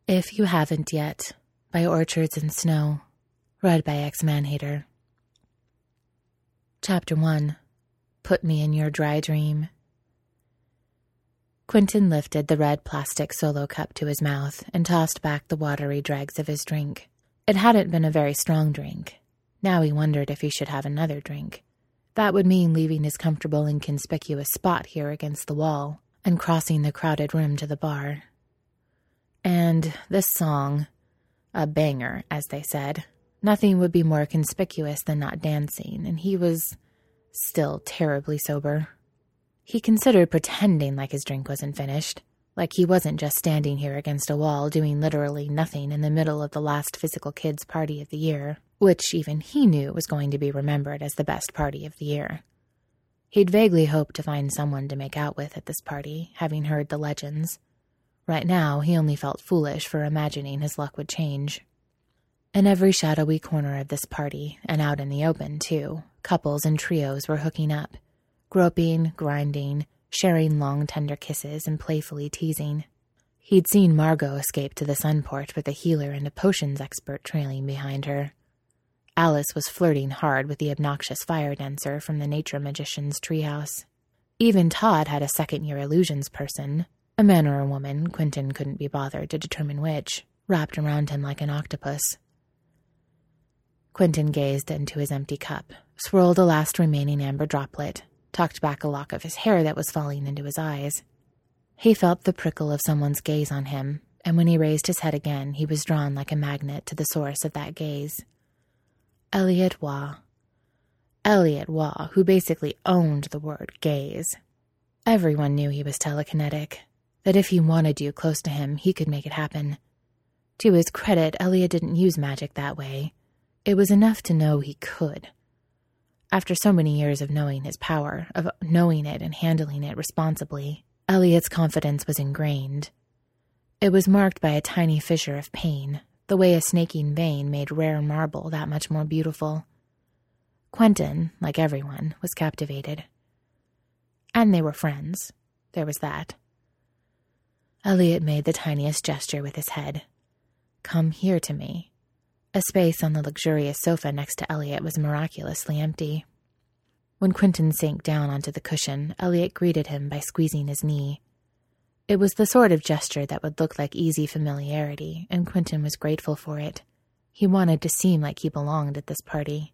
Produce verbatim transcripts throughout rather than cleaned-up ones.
If You Haven't Yet, by Orchards and Snow, read by X-Manhater. Chapter one. Put Me in Your Dry Dream. Quentin lifted the red plastic solo cup to his mouth and tossed back the watery dregs of his drink. It hadn't been a very strong drink. Now he wondered if he should have another drink. That would mean leaving his comfortable and conspicuous spot here against the wall and crossing the crowded room to the bar. And this song, a banger, as they said. Nothing would be more conspicuous than not dancing, and he was still terribly sober. He considered pretending like his drink wasn't finished, like he wasn't just standing here against a wall doing literally nothing in the middle of the last Physical Kids party of the year, which even he knew was going to be remembered as the best party of the year. He'd vaguely hoped to find someone to make out with at this party, having heard the legends. Right now, he only felt foolish for imagining his luck would change. In every shadowy corner of this party, and out in the open, too, couples and trios were hooking up, groping, grinding, sharing long, tender kisses, and playfully teasing. He'd seen Margot escape to the Sunport with a healer and a potions expert trailing behind her. Alice was flirting hard with the obnoxious fire dancer from the Nature Magician's treehouse. Even Todd had a second-year illusions person, a man or a woman, Quentin couldn't be bothered to determine which, wrapped around him like an octopus. Quentin gazed into his empty cup, swirled a last remaining amber droplet, tucked back a lock of his hair that was falling into his eyes. He felt the prickle of someone's gaze on him, and when he raised his head again, he was drawn like a magnet to the source of that gaze. Elliot Waugh. Elliot Waugh, who basically owned the word gaze. Everyone knew he was telekinetic, that if he wanted you close to him, he could make it happen. To his credit, Elliot didn't use magic that way. It was enough to know he could. After so many years of knowing his power, of knowing it and handling it responsibly, Elliot's confidence was ingrained. It was marked by a tiny fissure of pain, the way a snaking vein made rare marble that much more beautiful. Quentin, like everyone, was captivated. And they were friends. There was that. Elliot made the tiniest gesture with his head. Come here to me. A space on the luxurious sofa next to Elliot was miraculously empty. When Quentin sank down onto the cushion, Elliot greeted him by squeezing his knee. It was the sort of gesture that would look like easy familiarity, and Quentin was grateful for it. He wanted to seem like he belonged at this party.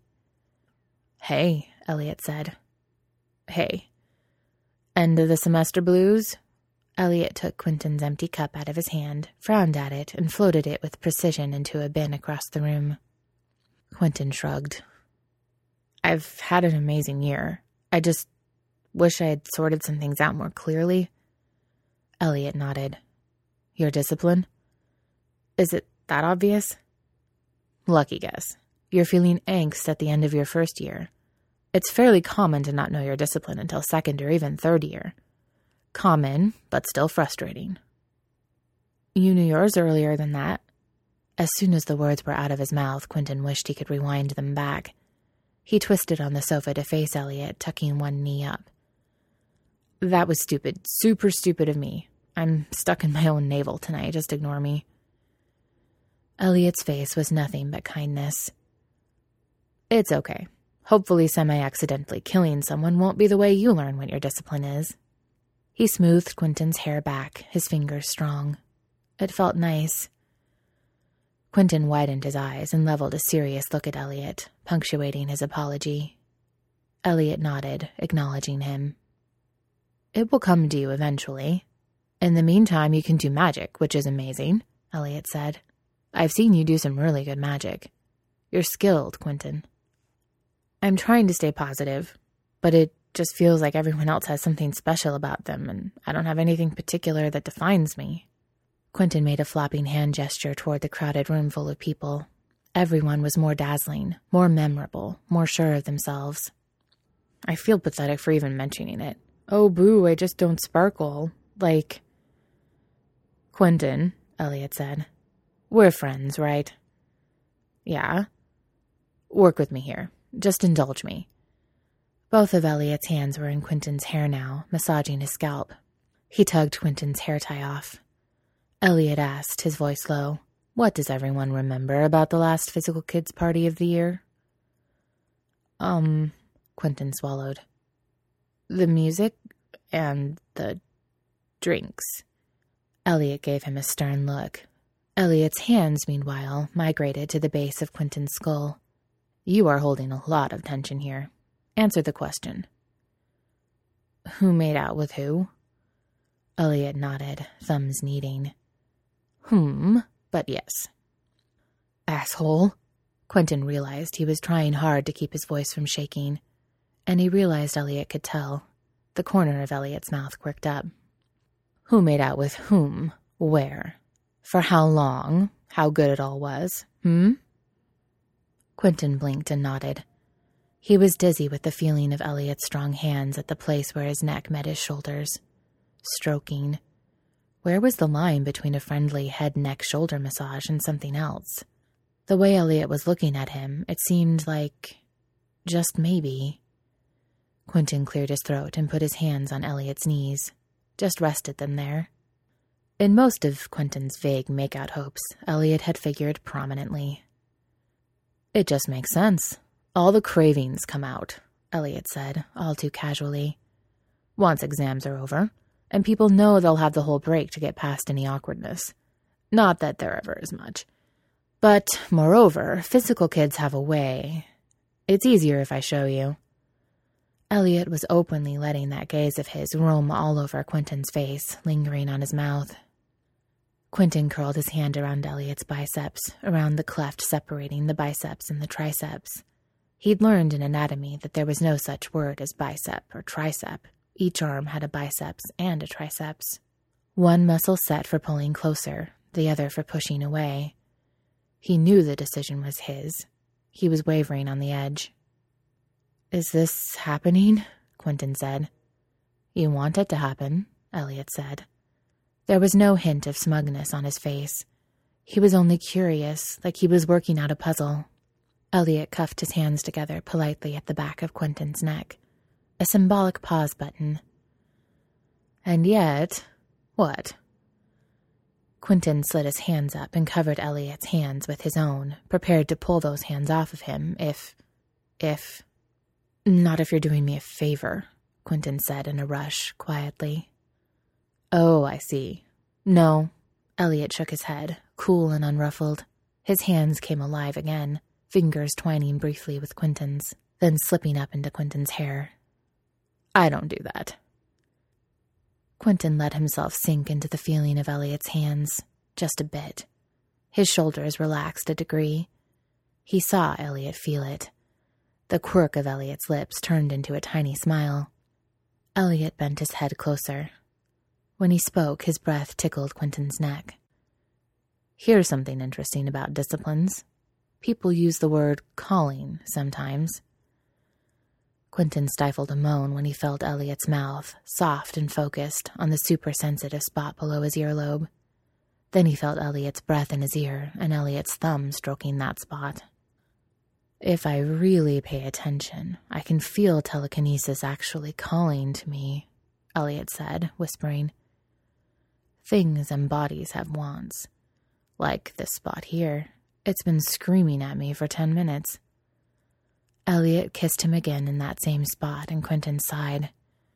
Hey, Elliot said. Hey. End of the semester blues? Elliot took Quentin's empty cup out of his hand, frowned at it, and floated it with precision into a bin across the room. Quentin shrugged. I've had an amazing year. I just wish I had sorted some things out more clearly. Elliot nodded. Your discipline? Is it that obvious? Lucky guess. You're feeling angst at the end of your first year. It's fairly common to not know your discipline until second or even third year. Common, but still frustrating. You knew yours earlier than that. As soon as the words were out of his mouth, Quentin wished he could rewind them back. He twisted on the sofa to face Elliot, tucking one knee up. That was stupid. Super stupid of me. I'm stuck in my own navel tonight. Just ignore me. Elliot's face was nothing but kindness. It's okay. Hopefully semi-accidentally killing someone won't be the way you learn what your discipline is. He smoothed Quentin's hair back, his fingers strong. It felt nice. Quentin widened his eyes and leveled a serious look at Elliot, punctuating his apology. Elliot nodded, acknowledging him. It will come to you eventually. In the meantime, you can do magic, which is amazing, Elliot said. I've seen you do some really good magic. You're skilled, Quentin. I'm trying to stay positive, but it just feels like everyone else has something special about them, and I don't have anything particular that defines me. Quentin made a flopping hand gesture toward the crowded room full of people. Everyone was more dazzling, more memorable, more sure of themselves. I feel pathetic for even mentioning it. Oh, boo, I just don't sparkle. Like... Quentin, Elliot said. We're friends, right? Yeah. Work with me here. Just indulge me. Both of Elliot's hands were in Quentin's hair now, massaging his scalp. He tugged Quentin's hair tie off. Elliot asked, his voice low. What does everyone remember about the last physical kids party of the year? Um, Quentin swallowed. The music and the drinks. Elliot gave him a stern look. Elliot's hands, meanwhile, migrated to the base of Quentin's skull. You are holding a lot of tension here. Answer the question. Who made out with who? Elliot nodded, thumbs kneading. Hmm, but yes. Asshole. Quentin realized he was trying hard to keep his voice from shaking, and he realized Elliot could tell. The corner of Elliot's mouth quirked up. Who made out with whom? Where? For how long? How good it all was? Hmm? Quentin blinked and nodded. He was dizzy with the feeling of Elliot's strong hands at the place where his neck met his shoulders. Stroking. Where was the line between a friendly head-neck-shoulder massage and something else? The way Elliot was looking at him, it seemed like... just maybe. Quentin cleared his throat and put his hands on Elliot's knees. Just rested them there. In most of Quentin's vague make-out hopes, Elliot had figured prominently. It just makes sense. All the cravings come out, Elliot said, all too casually. Once exams are over, and people know they'll have the whole break to get past any awkwardness. Not that there ever is much. But, moreover, physical kids have a way. It's easier if I show you. Elliot was openly letting that gaze of his roam all over Quentin's face, lingering on his mouth. Quentin curled his hand around Elliot's biceps, around the cleft separating the biceps and the triceps. He'd learned in anatomy that there was no such word as bicep or tricep. Each arm had a biceps and a triceps. One muscle set for pulling closer, the other for pushing away. He knew the decision was his. He was wavering on the edge. Is this happening? Quentin said. You want it to happen, Elliot said. There was no hint of smugness on his face. He was only curious, like he was working out a puzzle. Elliot cuffed his hands together politely at the back of Quentin's neck. A symbolic pause button. And yet... what? Quentin slid his hands up and covered Elliot's hands with his own, prepared to pull those hands off of him if... if... Not if you're doing me a favor, Quentin said in a rush, quietly. Oh, I see. No. Elliot shook his head, cool and unruffled. His hands came alive again, fingers twining briefly with Quentin's, then slipping up into Quentin's hair. I don't do that. Quentin let himself sink into the feeling of Elliot's hands, just a bit. His shoulders relaxed a degree. He saw Elliot feel it. The quirk of Elliot's lips turned into a tiny smile. Elliot bent his head closer. When he spoke, his breath tickled Quentin's neck. Here's something interesting about disciplines. People use the word calling sometimes. Quentin stifled a moan when he felt Elliot's mouth, soft and focused, on the super-sensitive spot below his earlobe. Then he felt Elliot's breath in his ear and Elliot's thumb stroking that spot. If I really pay attention, I can feel telekinesis actually calling to me, Elliot said, whispering. Things and bodies have wants. Like this spot here. It's been screaming at me for ten minutes. Elliot kissed him again in that same spot, and Quentin sighed.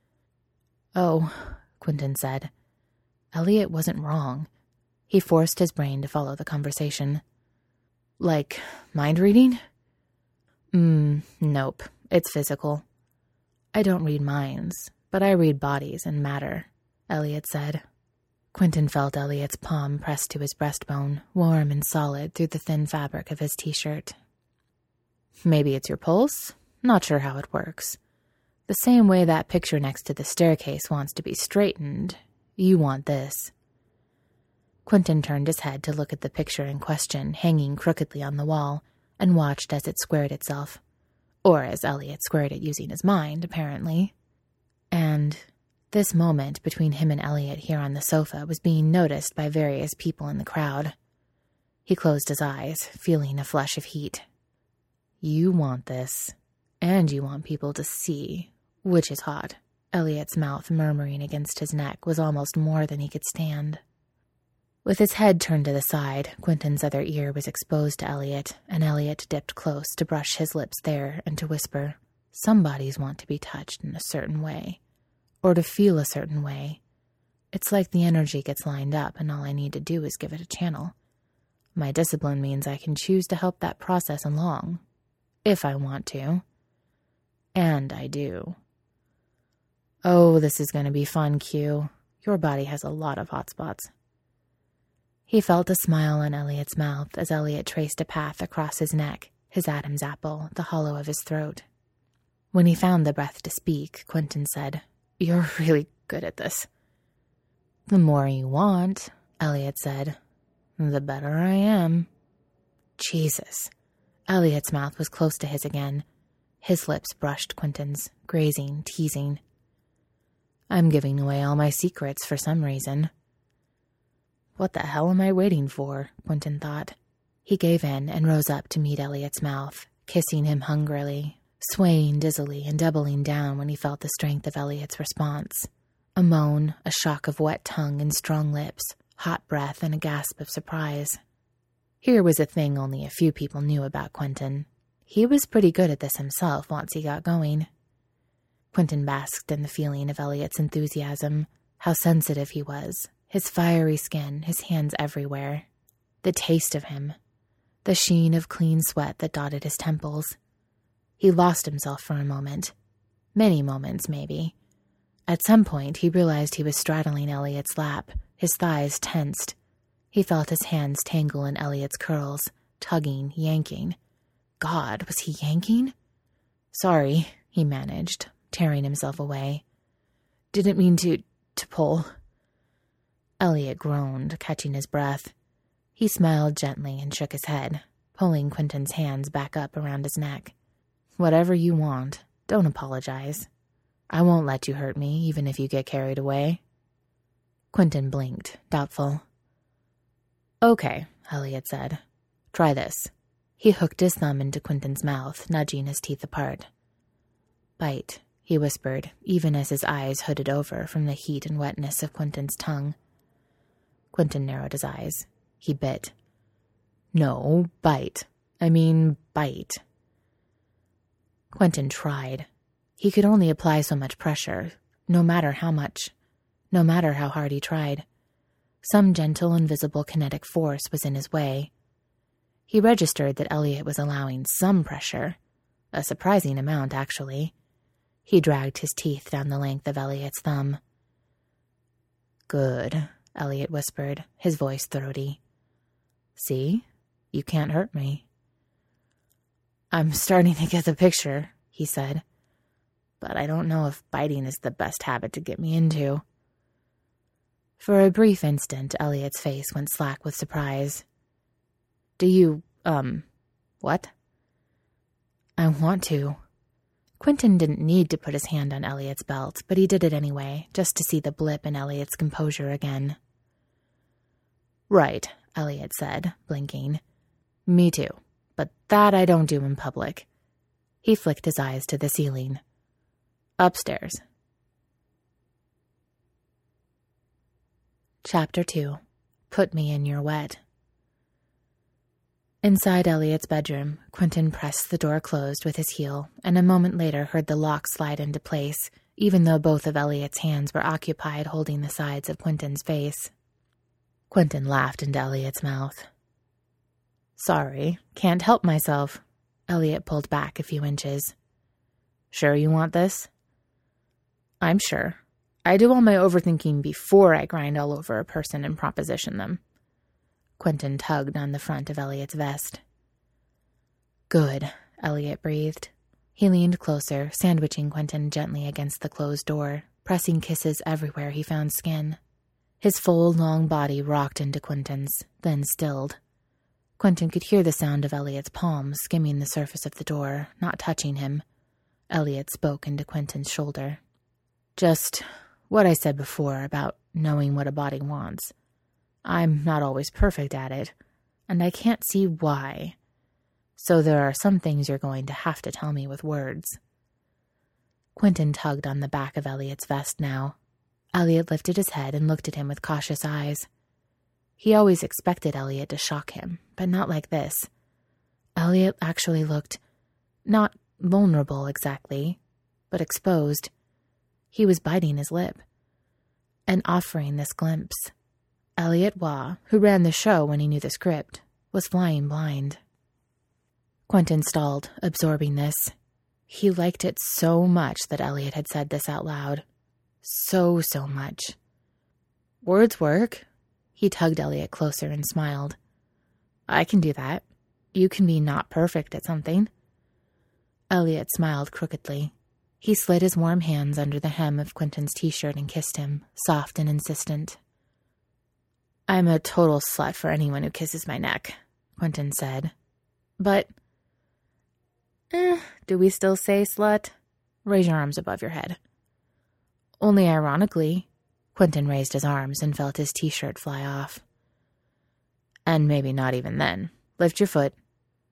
Oh, Quentin said. Elliot wasn't wrong. He forced his brain to follow the conversation. Like, mind reading? Hmm, nope. It's physical. I don't read minds, but I read bodies and matter, Elliot said. Quentin felt Elliot's palm pressed to his breastbone, warm and solid through the thin fabric of his t-shirt. Maybe it's your pulse? Not sure how it works. The same way that picture next to the staircase wants to be straightened, you want this. Quentin turned his head to look at the picture in question hanging crookedly on the wall, and watched as it squared itself. Or as Elliot squared it using his mind, apparently. And this moment between him and Elliot here on the sofa was being noticed by various people in the crowd. He closed his eyes, feeling a flush of heat. You want this, and you want people to see, which is hot. Elliot's mouth murmuring against his neck was almost more than he could stand. With his head turned to the side, Quentin's other ear was exposed to Elliot, and Elliot dipped close to brush his lips there and to whisper, "Some bodies want to be touched in a certain way, or to feel a certain way. It's like the energy gets lined up, and all I need to do is give it a channel. My discipline means I can choose to help that process along, if I want to. And I do." "Oh, this is going to be fun, Q. Your body has a lot of hot spots." He felt a smile on Elliot's mouth as Elliot traced a path across his neck, his Adam's apple, the hollow of his throat. When he found the breath to speak, Quentin said, "You're really good at this." "The more you want," Elliot said, "the better I am." Jesus. Elliot's mouth was close to his again. His lips brushed Quentin's, grazing, teasing. "I'm giving away all my secrets for some reason." What the hell am I waiting for? Quentin thought. He gave in and rose up to meet Elliot's mouth, kissing him hungrily, swaying dizzily and doubling down when he felt the strength of Elliot's response. A moan, a shock of wet tongue and strong lips, hot breath and a gasp of surprise. Here was a thing only a few people knew about Quentin. He was pretty good at this himself once he got going. Quentin basked in the feeling of Elliot's enthusiasm, how sensitive he was, his fiery skin, his hands everywhere. The taste of him, the sheen of clean sweat that dotted his temples. He lost himself for a moment. Many moments, maybe. At some point, he realized he was straddling Elliot's lap, his thighs tensed. He felt his hands tangle in Elliot's curls, tugging, yanking. God, was he yanking? "Sorry," he managed, tearing himself away. "Didn't mean to... to pull." Elliot groaned, catching his breath. He smiled gently and shook his head, pulling Quentin's hands back up around his neck. "Whatever you want. Don't apologize. I won't let you hurt me, even if you get carried away." Quentin blinked, doubtful. "Okay," Elliot said. "Try this." He hooked his thumb into Quentin's mouth, nudging his teeth apart. "Bite," he whispered, even as his eyes hooded over from the heat and wetness of Quentin's tongue. Quentin narrowed his eyes. He bit. "No, bite. I mean, bite." Quentin tried. He could only apply so much pressure, no matter how much, no matter how hard he tried. Some gentle, invisible kinetic force was in his way. He registered that Elliot was allowing some pressure, a surprising amount, actually. He dragged his teeth down the length of Elliot's thumb. "Good," Elliot whispered, his voice throaty. "See? You can't hurt me." "I'm starting to get the picture," he said. "But I don't know if biting is the best habit to get me into." For a brief instant, Elliot's face went slack with surprise. "Do you, um, what?" "I want to." Quentin didn't need to put his hand on Elliot's belt, but he did it anyway, just to see the blip in Elliot's composure again. "Right," Elliot said, blinking. "Me too, but that I don't do in public." He flicked his eyes to the ceiling. "Upstairs." Chapter two. Put Me in Your Wet. Inside Elliot's bedroom, Quentin pressed the door closed with his heel, and a moment later heard the lock slide into place, even though both of Elliot's hands were occupied holding the sides of Quentin's face. Quentin laughed into Elliot's mouth. "Sorry, can't help myself." Elliot pulled back a few inches. "Sure you want this?" "I'm sure. I do all my overthinking before I grind all over a person and proposition them." Quentin tugged on the front of Elliot's vest. "Good," Elliot breathed. He leaned closer, sandwiching Quentin gently against the closed door, pressing kisses everywhere he found skin. His full, long body rocked into Quentin's, then stilled. Quentin could hear the sound of Elliot's palms skimming the surface of the door, not touching him. Elliot spoke into Quentin's shoulder. "Just what I said before about knowing what a body wants. I'm not always perfect at it, and I can't see why. So there are some things you're going to have to tell me with words." Quentin tugged on the back of Elliot's vest now. Elliot lifted his head and looked at him with cautious eyes. He always expected Elliot to shock him, but not like this. Elliot actually looked not vulnerable exactly, but exposed. He was biting his lip and offering this glimpse. Elliot Waugh, who ran the show when he knew the script, was flying blind. Quentin stalled, absorbing this. He liked it so much that Elliot had said this out loud. So, so much. Words work. He tugged Elliot closer and smiled. I can do that. You can be not perfect at something. Elliot smiled crookedly. He slid his warm hands under the hem of Quentin's t-shirt and kissed him, soft and insistent. I'm a total slut for anyone who kisses my neck, Quentin said. But, eh, do we still say slut? Raise your arms above your head. Only ironically, Quentin raised his arms and felt his t-shirt fly off. And maybe not even then. Lift your foot.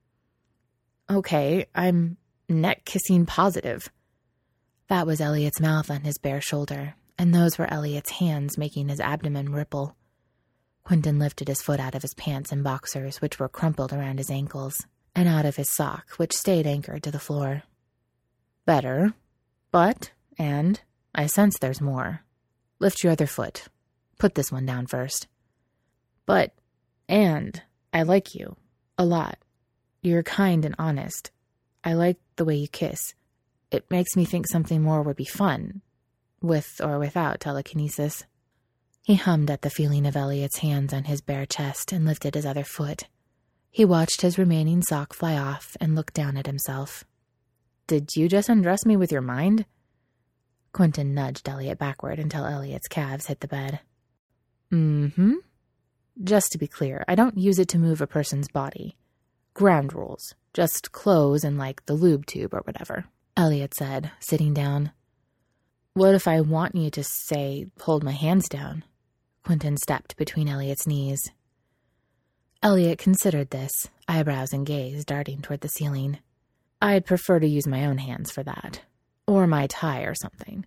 Okay, I'm neck-kissing positive. That was Elliot's mouth on his bare shoulder, and those were Elliot's hands making his abdomen ripple. Quentin lifted his foot out of his pants and boxers, which were crumpled around his ankles, and out of his sock, which stayed anchored to the floor. Better, but, and, I sense there's more. Lift your other foot. Put this one down first. But, and, I like you. A lot. You're kind and honest. I like the way you kiss. It makes me think something more would be fun, with or without telekinesis. He hummed at the feeling of Elliot's hands on his bare chest and lifted his other foot. He watched his remaining sock fly off and looked down at himself. Did you just undress me with your mind? Quentin nudged Elliot backward until Elliot's calves hit the bed. Mm-hmm. Just to be clear, I don't use it to move a person's body. Ground rules. Just clothes and, like, the lube tube or whatever, Elliot said, sitting down. What if I want you to, say, hold my hands down? Quentin stepped between Elliot's knees. Elliot considered this, eyebrows and gaze darting toward the ceiling. I'd prefer to use my own hands for that. Or my tie or something.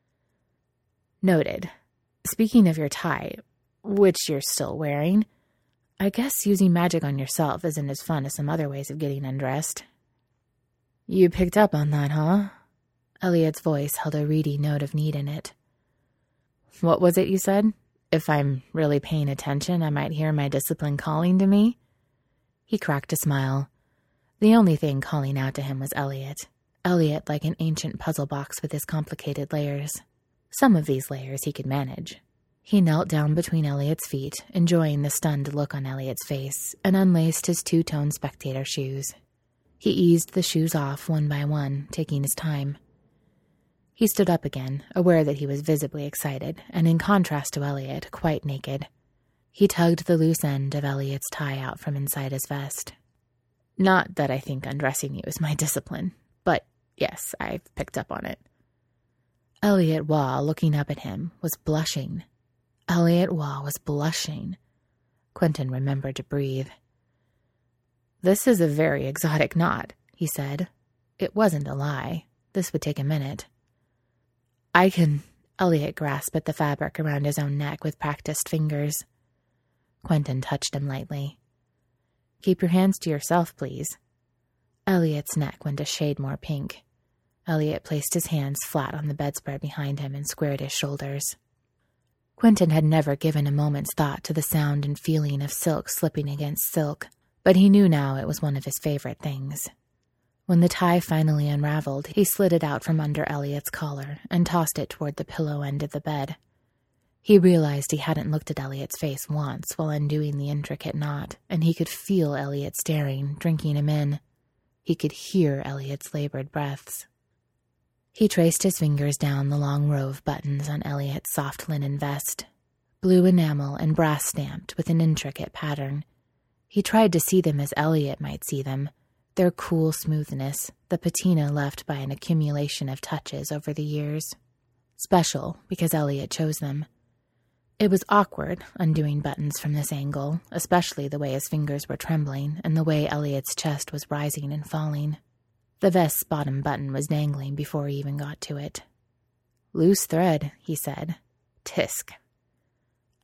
Noted. Speaking of your tie, which you're still wearing, I guess using magic on yourself isn't as fun as some other ways of getting undressed. You picked up on that, huh? Elliot's voice held a reedy note of need in it. What was it you said? If I'm really paying attention, I might hear my discipline calling to me? He cracked a smile. The only thing calling out to him was Elliot. Elliot like an ancient puzzle box with his complicated layers. Some of these layers he could manage. He knelt down between Elliot's feet, enjoying the stunned look on Elliot's face, and unlaced his two-tone spectator shoes. He eased the shoes off one by one, taking his time. He stood up again, aware that he was visibly excited, and in contrast to Elliot, quite naked. He tugged the loose end of Elliot's tie out from inside his vest. Not that I think undressing you is my discipline, but yes, I've picked up on it. Elliot Waugh, looking up at him, was blushing. Elliot Waugh was blushing. Quentin remembered to breathe. This is a very exotic knot, he said. It wasn't a lie. This would take a minute. I can... Elliot grasped at the fabric around his own neck with practiced fingers. Quentin touched him lightly. Keep your hands to yourself, please. Elliot's neck went a shade more pink. Elliot placed his hands flat on the bedspread behind him and squared his shoulders. Quentin had never given a moment's thought to the sound and feeling of silk slipping against silk, but he knew now it was one of his favorite things. When the tie finally unraveled, he slid it out from under Elliot's collar and tossed it toward the pillow end of the bed. He realized he hadn't looked at Elliot's face once while undoing the intricate knot, and he could feel Elliot staring, drinking him in. He could hear Elliot's labored breaths. He traced his fingers down the long row of buttons on Elliot's soft linen vest, blue enamel and brass stamped with an intricate pattern. He tried to see them as Elliot might see them, their cool smoothness, the patina left by an accumulation of touches over the years. Special, because Elliot chose them. It was awkward, undoing buttons from this angle, especially the way his fingers were trembling and the way Elliot's chest was rising and falling. The vest's bottom button was dangling before he even got to it. Loose thread, he said. Tisk.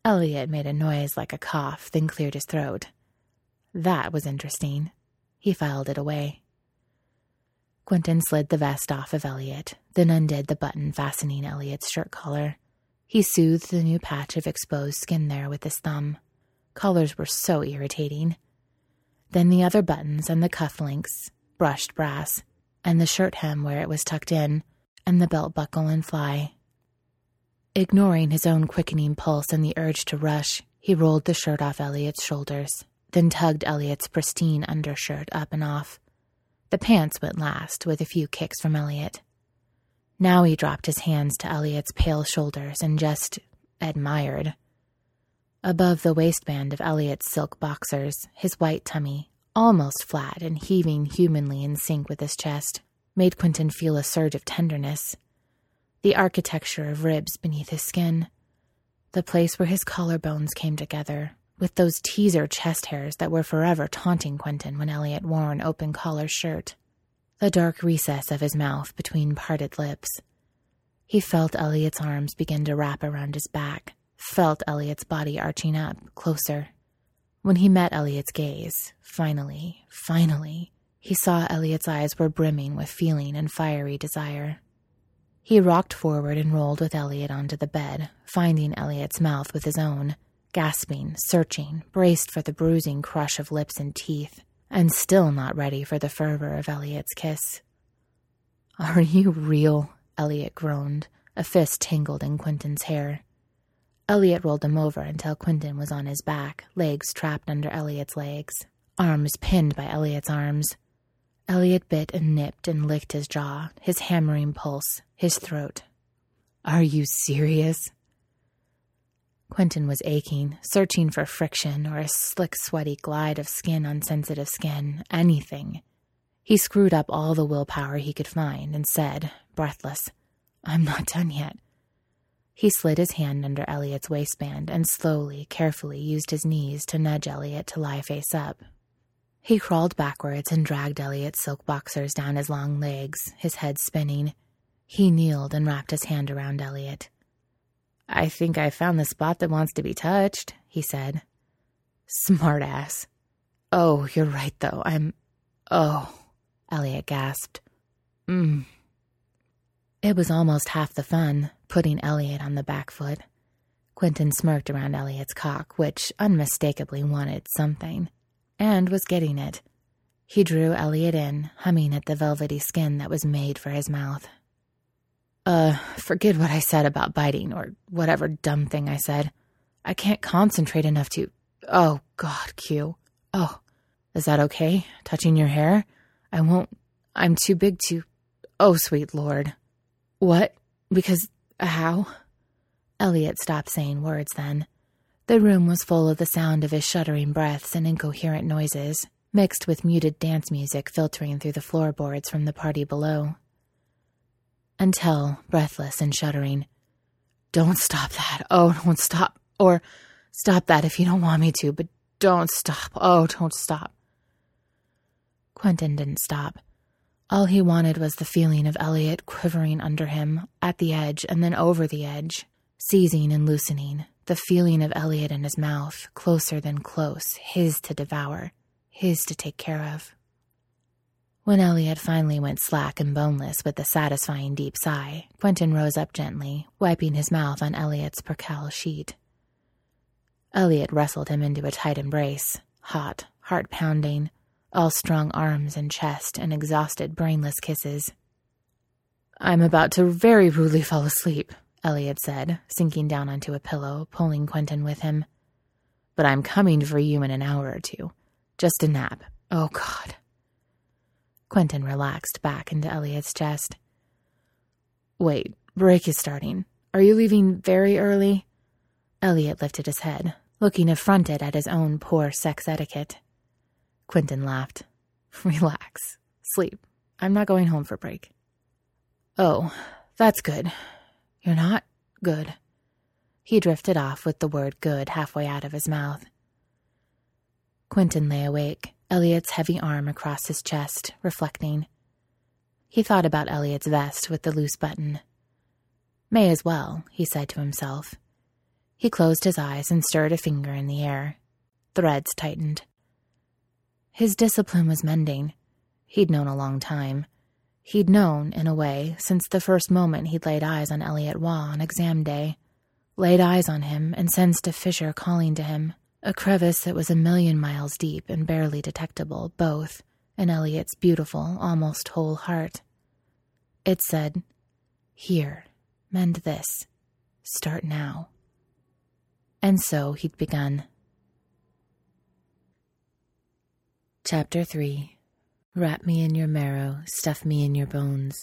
Elliot made a noise like a cough, then cleared his throat. That was interesting. He filed it away. Quentin slid the vest off of Elliot, then undid the button fastening Elliot's shirt collar. He soothed the new patch of exposed skin there with his thumb. Collars were so irritating. Then the other buttons and the cufflinks, brushed brass, and the shirt hem where it was tucked in, and the belt buckle and fly. Ignoring his own quickening pulse and the urge to rush, he rolled the shirt off Elliot's shoulders, then tugged Elliot's pristine undershirt up and off. The pants went last, with a few kicks from Elliot. Now he dropped his hands to Elliot's pale shoulders and just admired. Above the waistband of Elliot's silk boxers, his white tummy, almost flat and heaving humanly in sync with his chest, made Quentin feel a surge of tenderness. The architecture of ribs beneath his skin, the place where his collarbones came together, with those teaser chest hairs that were forever taunting Quentin when Elliot wore an open-collar shirt, the dark recess of his mouth between parted lips. He felt Elliot's arms begin to wrap around his back, felt Elliot's body arching up, closer. When he met Elliot's gaze, finally, finally, he saw Elliot's eyes were brimming with feeling and fiery desire. He rocked forward and rolled with Elliot onto the bed, finding Elliot's mouth with his own, gasping, searching, braced for the bruising crush of lips and teeth, and still not ready for the fervor of Elliot's kiss. "Are you real?" Elliot groaned, a fist tangled in Quentin's hair. Elliot rolled him over until Quentin was on his back, legs trapped under Elliot's legs, arms pinned by Elliot's arms. Elliot bit and nipped and licked his jaw, his hammering pulse, his throat. "Are you serious?" Quentin was aching, searching for friction or a slick, sweaty glide of skin on sensitive skin, anything. He screwed up all the willpower he could find and said, breathless, "I'm not done yet." He slid his hand under Elliot's waistband and slowly, carefully used his knees to nudge Elliot to lie face up. He crawled backwards and dragged Elliot's silk boxers down his long legs, his head spinning. He kneeled and wrapped his hand around Elliot. "I think I found the spot that wants to be touched," he said. "Smart ass." "Oh, you're right, though. I'm... Oh," Elliot gasped. Mm. It was almost half the fun, putting Elliot on the back foot. Quentin smirked around Elliot's cock, which unmistakably wanted something, and was getting it. He drew Elliot in, humming at the velvety skin that was made for his mouth. Uh, forget what I said about biting, or whatever dumb thing I said. I can't concentrate enough to... Oh, God, Q. Oh, is that okay? Touching your hair? I won't... I'm too big to... Oh, sweet Lord. What? Because... How? Elliot stopped saying words then. The room was full of the sound of his shuddering breaths and incoherent noises, mixed with muted dance music filtering through the floorboards from the party below. Until, breathless and shuddering, "Don't stop that. Oh, don't stop. Or, stop that if you don't want me to, but don't stop. Oh, don't stop." Quentin didn't stop. All he wanted was the feeling of Elliot quivering under him, at the edge and then over the edge, seizing and loosening, the feeling of Elliot in his mouth, closer than close, his to devour, his to take care of. When Elliot finally went slack and boneless with a satisfying deep sigh, Quentin rose up gently, wiping his mouth on Elliot's percale sheet. Elliot wrestled him into a tight embrace, hot, heart-pounding, all strong arms and chest and exhausted, brainless kisses. "I'm about to very rudely fall asleep," Elliot said, sinking down onto a pillow, pulling Quentin with him. "But I'm coming for you in an hour or two. Just a nap. Oh, God." Quentin relaxed back into Elliot's chest. "Wait, break is starting. Are you leaving very early?" Elliot lifted his head, looking affronted at his own poor sex etiquette. Quentin laughed. "Relax. Sleep. I'm not going home for break." "Oh, that's good. You're not? Good." He drifted off with the word good halfway out of his mouth. Quentin lay awake, Elliot's heavy arm across his chest, reflecting. He thought about Elliot's vest with the loose button. May as well, he said to himself. He closed his eyes and stirred a finger in the air. Threads tightened. His discipline was mending. He'd known a long time. He'd known, in a way, since the first moment he'd laid eyes on Elliot Waugh on exam day. Laid eyes on him and sensed a fissure calling to him, a crevice that was a million miles deep and barely detectable, both, in Elliot's beautiful, almost whole heart. It said, "Here, mend this. Start now." And so he'd begun. Chapter three. Wrap me in your marrow, stuff me in your bones.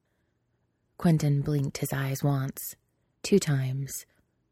Quentin blinked his eyes once, two times.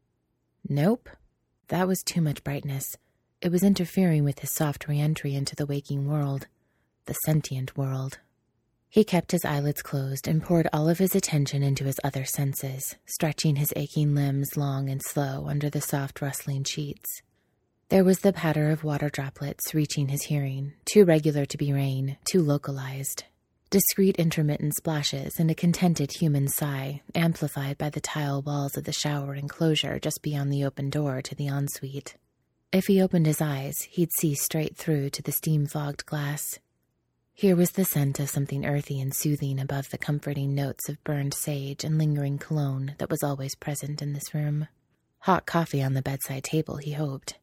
Nope, that was too much brightness. It was interfering with his soft re-entry into the waking world, the sentient world. He kept his eyelids closed and poured all of his attention into his other senses, stretching his aching limbs long and slow under the soft rustling sheets. There was the patter of water droplets reaching his hearing, too regular to be rain, too localized. Discrete intermittent splashes and a contented human sigh, amplified by the tile walls of the shower enclosure just beyond the open door to the ensuite. If he opened his eyes, he'd see straight through to the steam-fogged glass. Here was the scent of something earthy and soothing above the comforting notes of burned sage and lingering cologne that was always present in this room. Hot coffee on the bedside table, he hoped.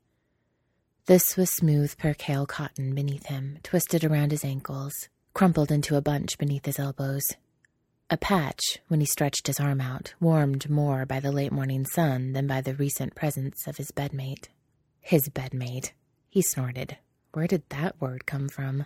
This was smooth percale cotton beneath him, twisted around his ankles, crumpled into a bunch beneath his elbows. A patch, when he stretched his arm out, warmed more by the late morning sun than by the recent presence of his bedmate. His bedmate. He snorted. Where did that word come from?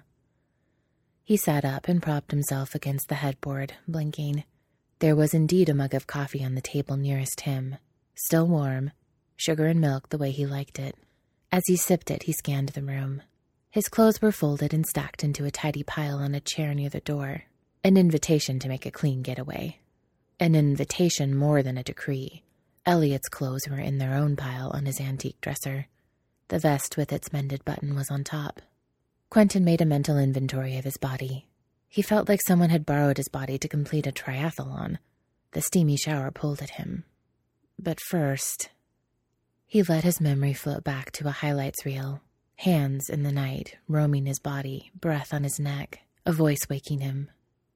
He sat up and propped himself against the headboard, blinking. There was indeed a mug of coffee on the table nearest him, still warm, sugar and milk the way he liked it. As he sipped it, he scanned the room. His clothes were folded and stacked into a tidy pile on a chair near the door. An invitation to make a clean getaway. An invitation more than a decree. Elliot's clothes were in their own pile on his antique dresser. The vest with its mended button was on top. Quentin made a mental inventory of his body. He felt like someone had borrowed his body to complete a triathlon. The steamy shower pulled at him. But first... He let his memory float back to a highlights reel. Hands in the night, roaming his body, breath on his neck, a voice waking him.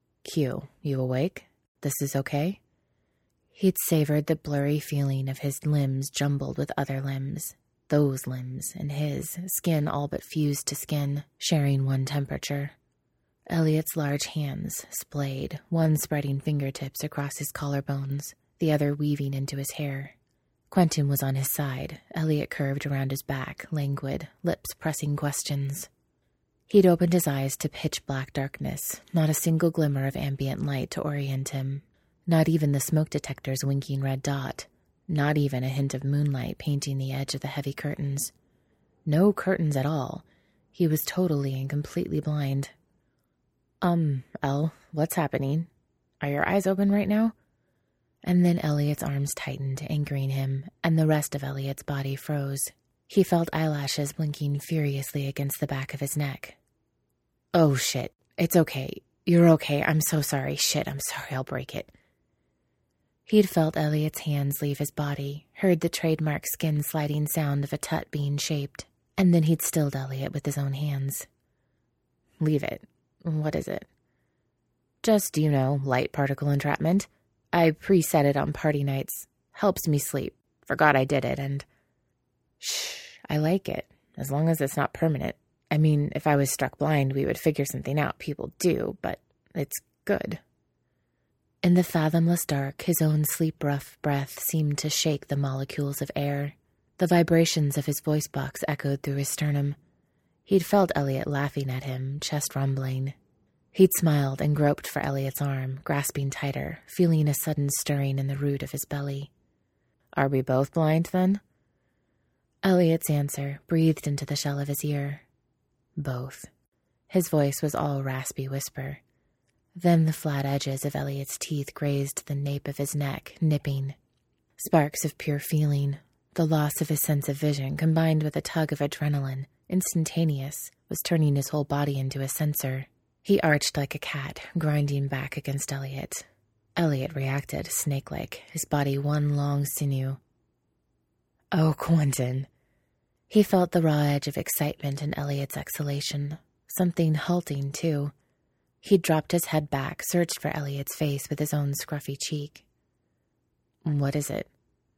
Q, you awake? This is okay? He'd savored the blurry feeling of his limbs jumbled with other limbs. Those limbs and his, skin all but fused to skin, sharing one temperature. Elliot's large hands splayed, one spreading fingertips across his collarbones, the other weaving into his hair. Quentin was on his side, Elliot curved around his back, languid, lips pressing questions. He'd opened his eyes to pitch-black darkness, not a single glimmer of ambient light to orient him, not even the smoke detector's winking red dot, not even a hint of moonlight painting the edge of the heavy curtains. No curtains at all. He was totally and completely blind. Um, El, what's happening? Are your eyes open right now? And then Elliot's arms tightened, anchoring him, and the rest of Elliot's body froze. He felt eyelashes blinking furiously against the back of his neck. Oh, shit. It's okay. You're okay. I'm so sorry. Shit, I'm sorry. I'll break it. He'd felt Elliot's hands leave his body, heard the trademark skin-sliding sound of a tut being shaped, and then he'd stilled Elliot with his own hands. Leave it. What is it? Just, you know, light particle entrapment. I preset it on party nights. Helps me sleep. Forgot I did it, and... Shh, I like it, as long as it's not permanent. I mean, if I was struck blind, we would figure something out. People do, but it's good. In the fathomless dark, his own sleep-rough breath seemed to shake the molecules of air. The vibrations of his voice box echoed through his sternum. He'd felt Elliot laughing at him, chest rumbling. He'd smiled and groped for Elliot's arm, grasping tighter, feeling a sudden stirring in the root of his belly. Are we both blind, then? Elliot's answer breathed into the shell of his ear. Both. His voice was all raspy whisper. Then the flat edges of Elliot's teeth grazed the nape of his neck, nipping. Sparks of pure feeling. The loss of his sense of vision, combined with a tug of adrenaline, instantaneous, was turning his whole body into a sensor. He arched like a cat, grinding back against Elliot. Elliot reacted, snake-like, his body one long sinew. Oh, Quentin. He felt the raw edge of excitement in Elliot's exhalation, something halting, too. He dropped his head back, searched for Elliot's face with his own scruffy cheek. What is it?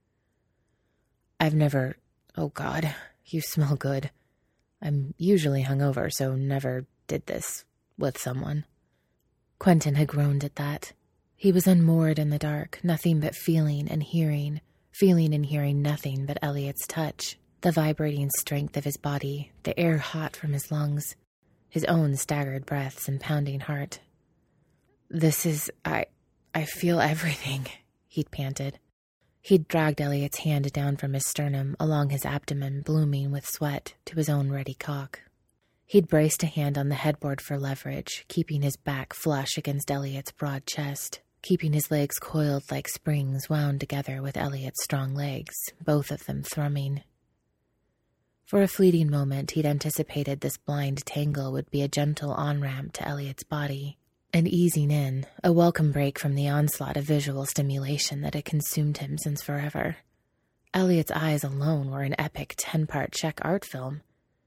I've never... Oh, God, you smell good. I'm usually hungover, so never did this with someone. Quentin had groaned at that. He was unmoored in the dark, nothing but feeling and hearing, feeling and hearing nothing but Elliot's touch, the vibrating strength of his body, the air hot from his lungs, his own staggered breaths and pounding heart. This is... I... I feel everything, he'd panted. He'd dragged Elliot's hand down from his sternum, along his abdomen, blooming with sweat, to his own ready cock. He'd braced a hand on the headboard for leverage, keeping his back flush against Elliot's broad chest, keeping his legs coiled like springs wound together with Elliot's strong legs, both of them thrumming. For a fleeting moment, he'd anticipated this blind tangle would be a gentle on-ramp to Elliot's body, and easing in, a welcome break from the onslaught of visual stimulation that had consumed him since forever. Elliot's eyes alone were an epic ten-part Czech art film.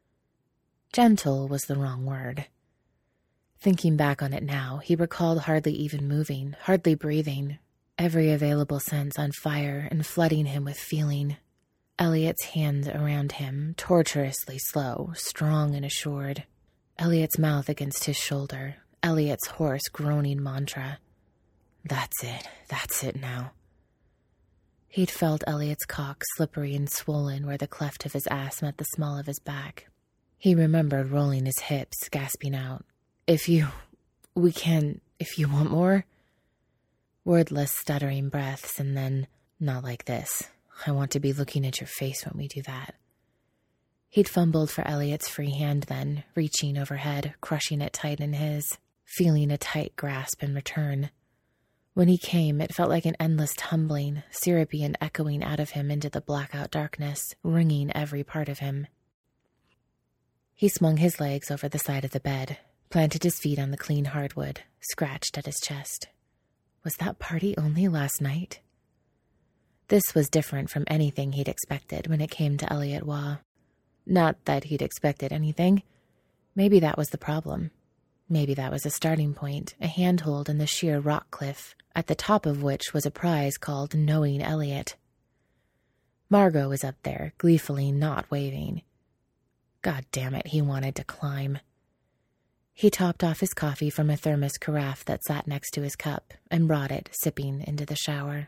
Gentle was the wrong word. Thinking back on it now, he recalled hardly even moving, hardly breathing, every available sense on fire and flooding him with feeling. Elliot's hands around him, torturously slow, strong and assured. Elliot's mouth against his shoulder, Elliot's hoarse, groaning mantra. That's it, that's it now. He'd felt Elliot's cock slippery and swollen where the cleft of his ass met the small of his back. He remembered rolling his hips, gasping out, If you... we can... if you want more? Wordless, stuttering breaths, and then, not like this. I want to be looking at your face when we do that. He'd fumbled for Elliot's free hand then, reaching overhead, crushing it tight in his, feeling a tight grasp in return. When he came, it felt like an endless tumbling, syrupy and echoing out of him into the blackout darkness, wringing every part of him. He swung his legs over the side of the bed, planted his feet on the clean hardwood, scratched at his chest. Was that party only last night? This was different from anything he'd expected when it came to Elliot Waugh. Not that he'd expected anything. Maybe that was the problem. Maybe that was a starting point, a handhold in the sheer rock cliff, at the top of which was a prize called Knowing Elliot. Margot was up there, gleefully not waving. God damn it, he wanted to climb. He topped off his coffee from a thermos carafe that sat next to his cup and brought it, sipping, into the shower.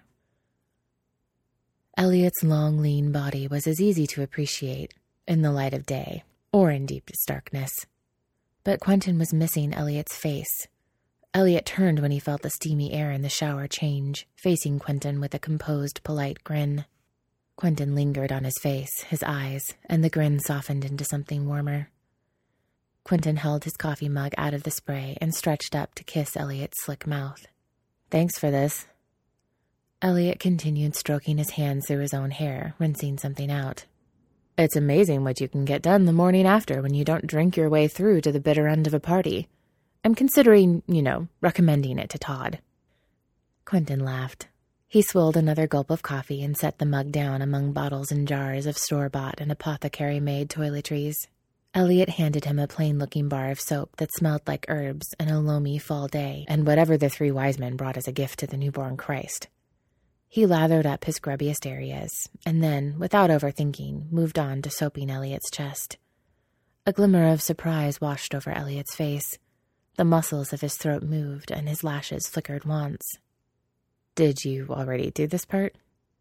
Elliot's long, lean body was as easy to appreciate in the light of day or in deepest darkness. But Quentin was missing Elliot's face. Elliot turned when he felt the steamy air in the shower change, facing Quentin with a composed, polite grin. Quentin lingered on his face, his eyes, and the grin softened into something warmer. Quentin held his coffee mug out of the spray and stretched up to kiss Elliot's slick mouth. Thanks for this. Elliot continued stroking his hands through his own hair, rinsing something out. It's amazing what you can get done the morning after when you don't drink your way through to the bitter end of a party. I'm considering, you know, recommending it to Todd. Quentin laughed. He swilled another gulp of coffee and set the mug down among bottles and jars of store-bought and apothecary-made toiletries. Elliot handed him a plain-looking bar of soap that smelled like herbs and a loamy fall day, and whatever the three wise men brought as a gift to the newborn Christ. He lathered up his grubbiest areas, and then, without overthinking, moved on to soaping Elliot's chest. A glimmer of surprise washed over Elliot's face. The muscles of his throat moved, and his lashes flickered once. Did you already do this part?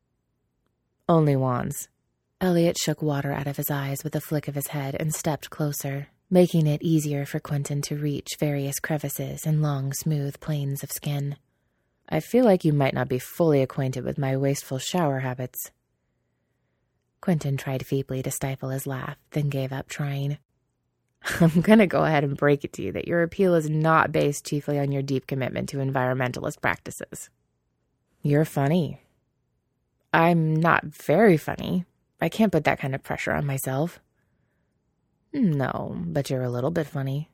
Only once. Elliot shook water out of his eyes with a flick of his head and stepped closer, making it easier for Quentin to reach various crevices and long, smooth planes of skin. I feel like you might not be fully acquainted with my wasteful shower habits. Quentin tried feebly to stifle his laugh, then gave up trying. I'm gonna go ahead and break it to you that your appeal is not based chiefly on your deep commitment to environmentalist practices. You're funny. I'm not very funny. I can't put that kind of pressure on myself. No, but you're a little bit funny.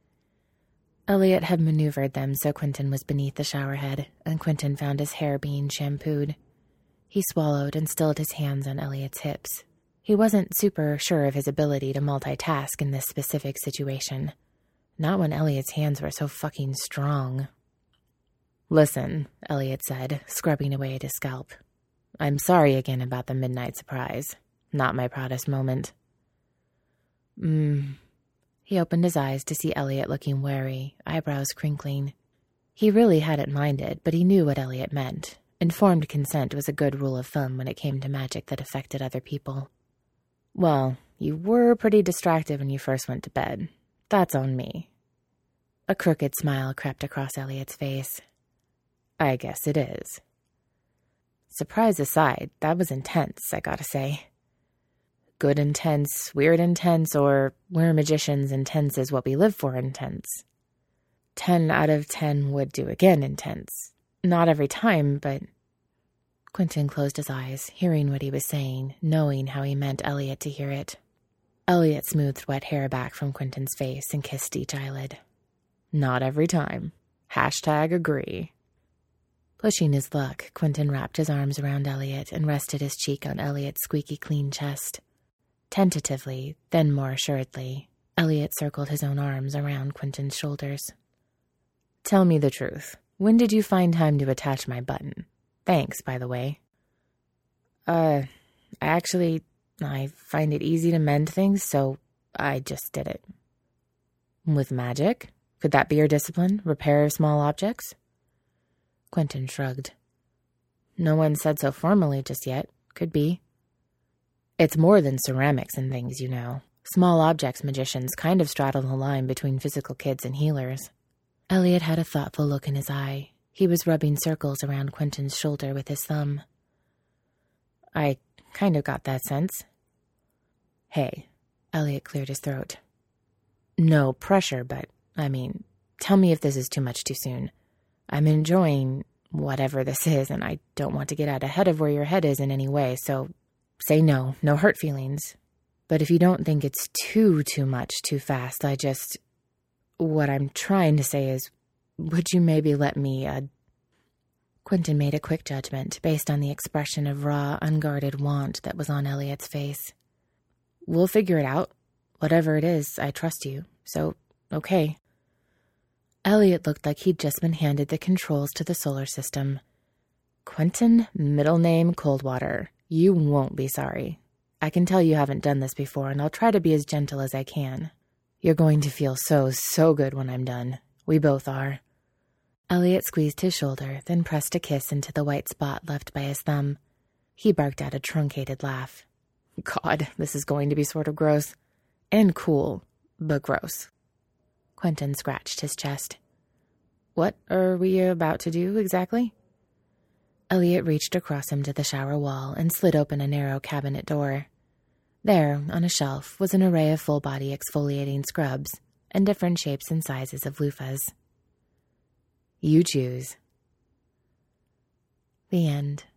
Elliot had maneuvered them so Quentin was beneath the showerhead, and Quentin found his hair being shampooed. He swallowed and stilled his hands on Elliot's hips. He wasn't super sure of his ability to multitask in this specific situation. Not when Elliot's hands were so fucking strong. "Listen," Elliot said, scrubbing away at his scalp. "I'm sorry again about the midnight surprise. Not my proudest moment." Hmm. He opened his eyes to see Elliot looking wary, eyebrows crinkling. He really hadn't minded, but he knew what Elliot meant. Informed consent was a good rule of thumb when it came to magic that affected other people. "Well, you were pretty distracted when you first went to bed. That's on me." A crooked smile crept across Elliot's face. "I guess it is." Surprise aside, that was intense, I gotta say. Good intense, weird intense, or we're magicians, intense is what we live for intense. Ten out of ten would do again intense. Not every time, but... Quentin closed his eyes, hearing what he was saying, knowing how he meant Elliot to hear it. Elliot smoothed wet hair back from Quentin's face and kissed each eyelid. "Not every time. Hashtag agree." Pushing his luck, Quentin wrapped his arms around Elliot and rested his cheek on Elliot's squeaky clean chest. Tentatively, then more assuredly, Elliot circled his own arms around Quentin's shoulders. "Tell me the truth. When did you find time to attach my button? Thanks, by the way." Uh, actually, I find it easy to mend things, so I just did it." "With magic? Could that be your discipline? Repair of small objects?" Quentin shrugged. "No one said so formally just yet. Could be." "It's more than ceramics and things, you know. Small objects magicians kind of straddle the line between physical kids and healers." Elliot had a thoughtful look in his eye. He was rubbing circles around Quentin's shoulder with his thumb. "I kind of got that sense." "Hey," Elliot cleared his throat. "No pressure, but, I mean, tell me if this is too much too soon. I'm enjoying whatever this is, and I don't want to get out ahead of where your head is in any way, so say no, no hurt feelings. But if you don't think it's too, too much too fast, I just... What I'm trying to say is, would you maybe let me, uh... Quentin made a quick judgment based on the expression of raw, unguarded want that was on Elliot's face. "We'll figure it out. Whatever it is, I trust you, so okay." Elliot looked like he'd just been handed the controls to the solar system. "Quentin, middle name Coldwater. You won't be sorry. I can tell you haven't done this before, and I'll try to be as gentle as I can. You're going to feel so, so good when I'm done. We both are." Elliot squeezed his shoulder, then pressed a kiss into the white spot left by his thumb. He barked out a truncated laugh. "God, this is going to be sort of gross. And cool, but gross." Quentin scratched his chest. "What are we about to do, exactly?" Elliot reached across him to the shower wall and slid open a narrow cabinet door. There, on a shelf, was an array of full-body exfoliating scrubs and different shapes and sizes of loofahs. "You choose." The end.